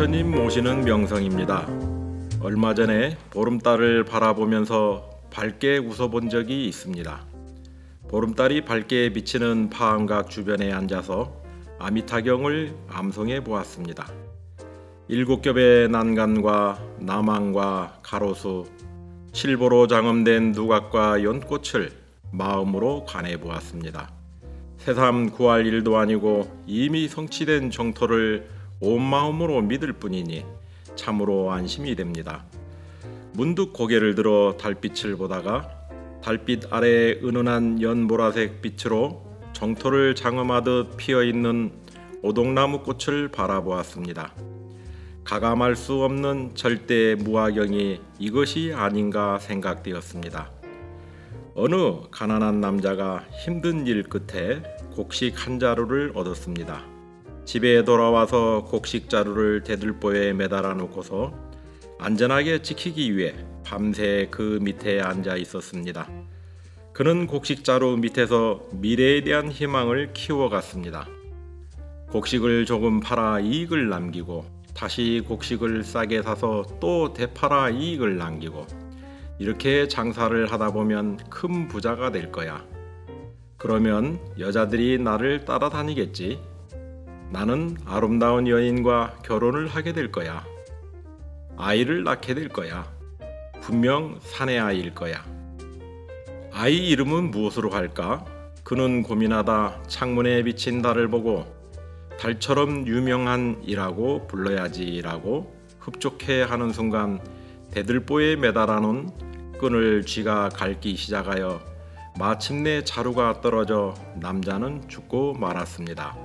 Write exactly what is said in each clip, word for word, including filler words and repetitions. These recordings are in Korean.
부처님 모시는 명성입니다. 얼마 전에 보름달을 바라보면서 밝게 웃어본 적이 있습니다. 보름달이 밝게 비치는 파암각 주변에 앉아서 아미타경을 암송해 보았습니다. 일곱 겹의 난간과 남항과 가로수, 칠보로 장엄된 누각과 연꽃을 마음으로 관해 보았습니다. 새삼 구할 일도 아니고 이미 성취된 정토를 온 마음으로 믿을 뿐이니 참으로 안심이 됩니다. 문득 고개를 들어 달빛을 보다가 달빛 아래에 은은한 연보라색 빛으로 정토를 장엄하듯 피어있는 오동나무 꽃을 바라보았습니다. 가감할 수 없는 절대 무화경이 이것이 아닌가 생각되었습니다. 어느 가난한 남자가 힘든 일 끝에 곡식 한 자루를 얻었습니다. 집에 돌아와서 곡식 자루를 대들보에 매달아 놓고서 안전하게 지키기 위해 밤새 그 밑에 앉아 있었습니다. 그는 곡식 자루 밑에서 미래에 대한 희망을 키워갔습니다. 곡식을 조금 팔아 이익을 남기고 다시 곡식을 싸게 사서 또 되팔아 이익을 남기고 이렇게 장사를 하다 보면 큰 부자가 될 거야. 그러면 여자들이 나를 따라다니겠지. 나는 아름다운 여인과 결혼을 하게 될 거야. 아이를 낳게 될 거야. 분명 사내 아이일 거야. 아이 이름은 무엇으로 할까? 그는 고민하다 창문에 비친 달을 보고 달처럼 유명한 이라고 불러야지라고 흡족해 하는 순간 대들보에 매달아 놓은 끈을 쥐가 갈기 시작하여 마침내 자루가 떨어져 남자는 죽고 말았습니다.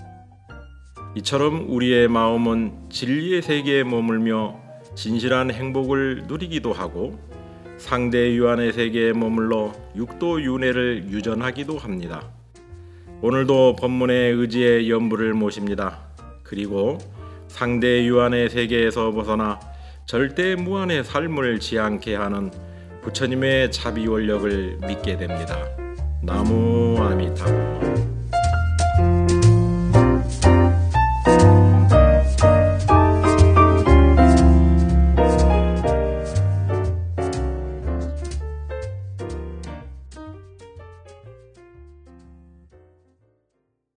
이처럼 우리의 마음은 진리의 세계에 머물며 진실한 행복을 누리기도 하고 상대 유한의 세계에 머물러 육도 윤회를 유전하기도 합니다. 오늘도 법문의 의지의 연부를 모십니다. 그리고 상대 유한의 세계에서 벗어나 절대 무한의 삶을 지향케 하는 부처님의 자비 원력을 믿게 됩니다. 나무 아미타불.